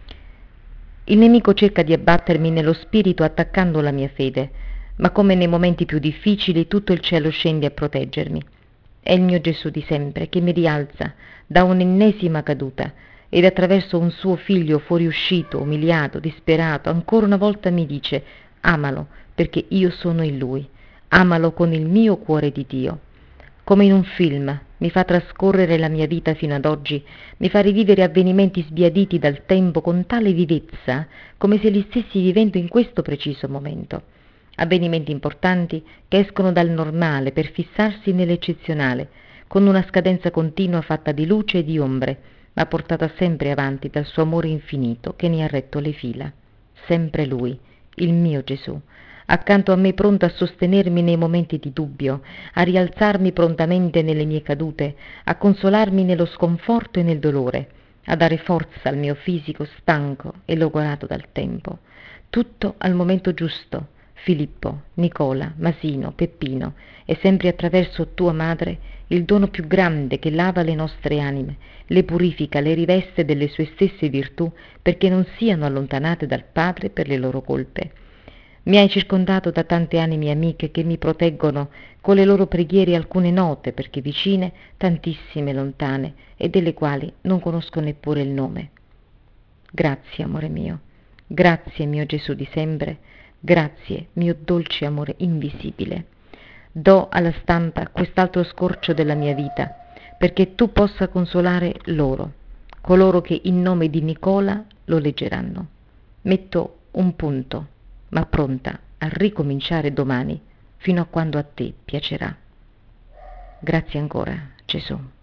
Il nemico cerca di abbattermi nello spirito attaccando la mia fede, ma come nei momenti più difficili tutto il cielo scende a proteggermi. È il mio Gesù di sempre che mi rialza da un'ennesima caduta ed attraverso un suo figlio fuoriuscito, umiliato, disperato, ancora una volta mi dice: amalo perché io sono in lui, amalo con il mio cuore di Dio. Come in un film mi fa trascorrere la mia vita fino ad oggi, mi fa rivivere avvenimenti sbiaditi dal tempo con tale vivezza come se li stessi vivendo in questo preciso momento. Avvenimenti importanti che escono dal normale per fissarsi nell'eccezionale, con una scadenza continua fatta di luce e di ombre, ma portata sempre avanti dal suo amore infinito che ne ha retto le fila. Sempre lui, il mio Gesù, accanto a me pronto a sostenermi nei momenti di dubbio, a rialzarmi prontamente nelle mie cadute, a consolarmi nello sconforto e nel dolore, a dare forza al mio fisico stanco e logorato dal tempo. Tutto al momento giusto, Filippo, Nicola, Masino, Peppino, e sempre attraverso tua madre il dono più grande che lava le nostre anime, le purifica, le riveste delle sue stesse virtù perché non siano allontanate dal Padre per le loro colpe. Mi hai circondato da tante anime amiche che mi proteggono con le loro preghiere, alcune note perché vicine, tantissime lontane e delle quali non conosco neppure il nome. Grazie, amore mio, grazie mio Gesù di sempre, grazie mio dolce amore invisibile. Do alla stampa quest'altro scorcio della mia vita perché tu possa consolare loro, coloro che in nome di Nicola lo leggeranno. Metto un punto, ma pronta a ricominciare domani fino a quando a te piacerà. Grazie ancora, Gesù.